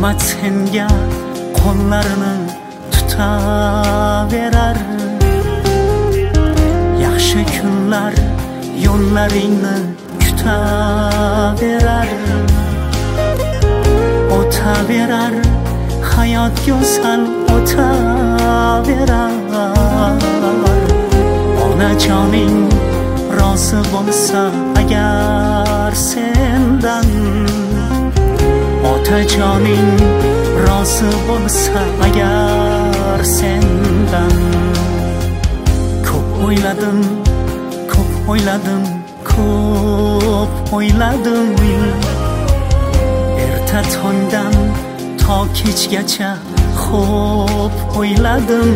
omad senga qo'llarini tutaverar. Yaxshi kunlar yo'llaringni kutaverar. O'taverar hayot go'zal o'taverar. Onajoning rozi bo'lsa agar sendan, otajoning rozi bo'lsa agar sendan. Ko'p o'yladim, ko'p o'yladim, ko'p o'yladim. Erta tongdan to kechgacha xo'p o'yladim.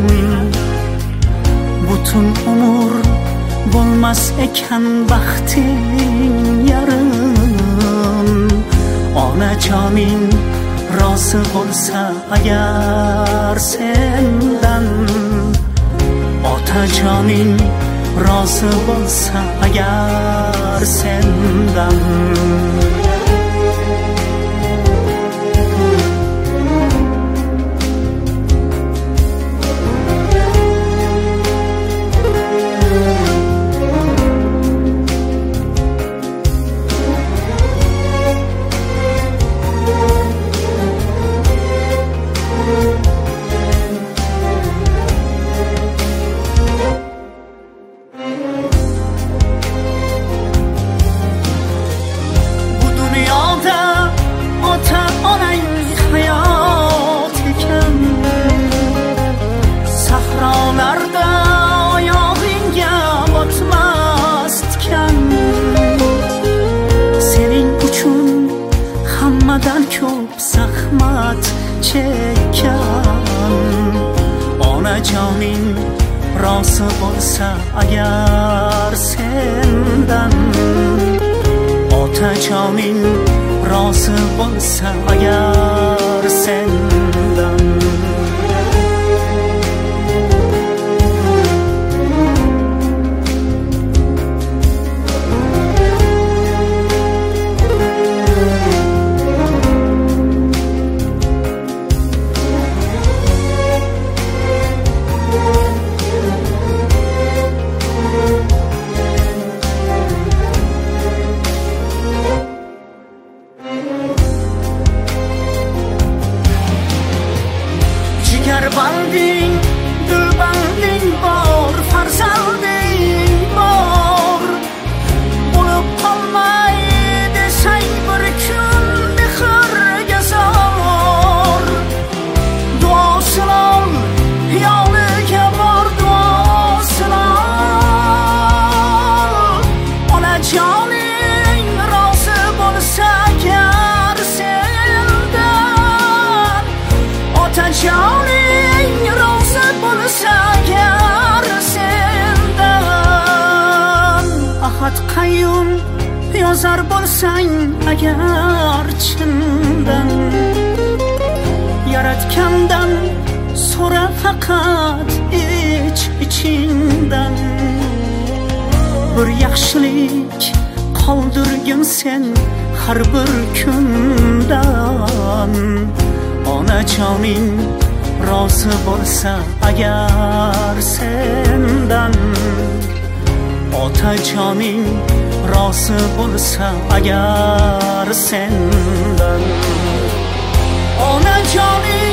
Butun umr bo'lmas ekan baxting yarim. Onajoning rozi bo'lsa agar sendan, otajoning rozi bo'lsa agar sendan. Ko'p zahmat chekkan. Onajoning rozi bo'lsa agar sendan, otajoning rozi bo'lsa agar sendan. Banding, dilbanding bor, farzanding bor. Bo'lib qolmay desang bir kun mehrga zor. Duosini ol, yoniga bor, duosini ol. Onajoning rozi bo'lsa agar sendan, otajoning Ahad qayyum yozar bo'lsang agar chindan, yaratgandan so'ra faqat ichingdan. Bir yaxshilik qoldirgin sen har bir kundan. Onajoning rozi bo'lsa agar sendan, otajoning rozi bo'lsa agar sendan. Onajoning